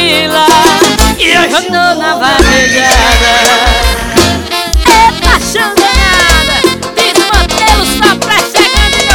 tranquila. E hoje eu tô na vaquejada. Eita, chão danada, desmantelo só pra chegar no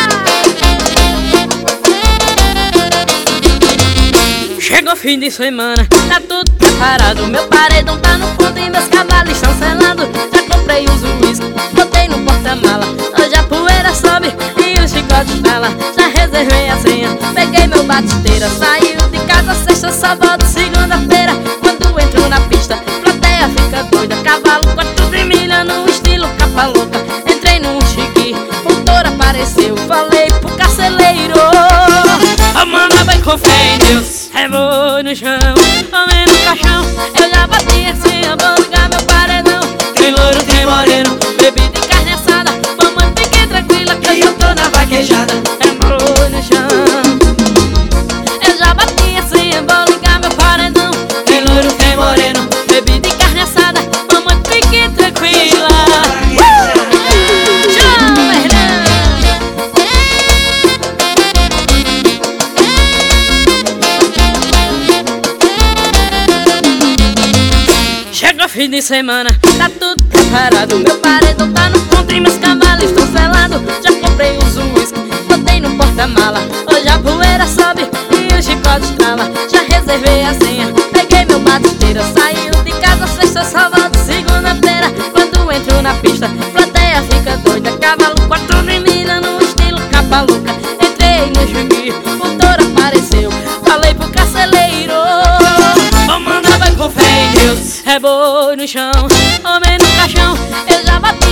lugar. Chegou fim de semana, tá tudo preparado. Meu paredão tá no fundo e meus cavalos estão selando. Já comprei os uísques, botei no porta-mala. Hoje a poeira sobe e o chicote estala. Já reservei a senha, peguei meu batisteira. Saiu de casa sexta, só volto segunda-feira. Quando entro na pista, plateia fica doida. Cavalo 4 de milha no estilo capa louca. Entrei num chique, o touro apareceu. Falei pro carceleiro: a mana vai com fé em Deus. Reboi no chão, homem no caixão. Eu já bati assim, eu vou ligar meu paredão. Tem louro, tem moreno, bebida e carne assada. Mamãe, fique tranquila que eu tô na vaquejada. Reboi no chão. Eu já bati assim, eu vou ligar meu paredão. Tem louro, tem moreno, bebida e carne assada. Mamãe, fique tranquila. Chegou fim de semana, tá tudo preparado. Meu paredão tá no ponto e meus cavalos estão selados. Já comprei os uísques, botei no porta-mala. Hoje a poeira sobe e o chicote estrala. Já reservei a senha, peguei meu batisteira. Saiu de casa sexta, só volto segunda-feira. Quando entro na pista, plateia fica doida. Cavalo 4 de milha no estilo capa louca. Entrei no juiz, o touro apareceu. Falei pro carceleiro: vou mandar vai com fé em Deus. Reboi no chão, homem no caixão. Eu já bati